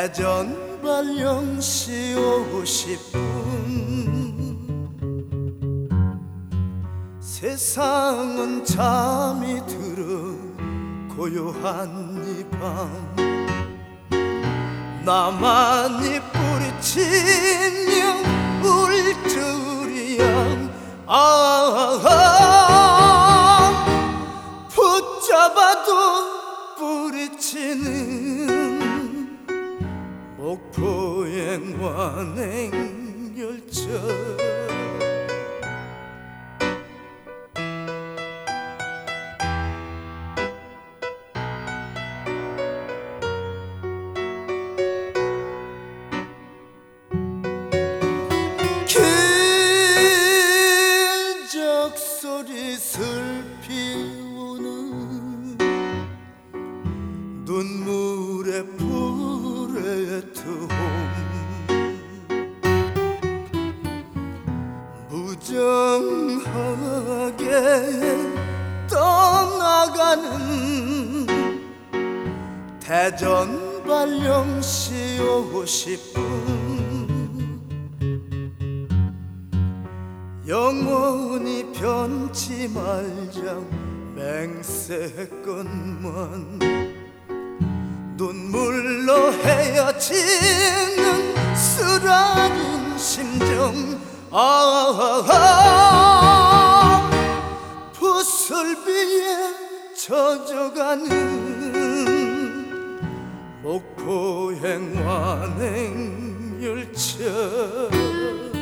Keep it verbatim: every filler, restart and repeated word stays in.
대전 발령시 오십 분 세상은 잠이 들어 고요한 이 밤 나만이 뿌리치며 울 줄이야 아, 아, 붙잡아도 뿌리치는 목포행 완행열차 기적소리 슬피 우는 눈물의 플랫폼 무정하게 떠나가는 대전 발령시 오십 분 영원히 변치 말자 맹세했건만 눈물로 헤어지는 쓰라린 심정 아, 아, 부슬비에 젖어가는 목포행 완행열차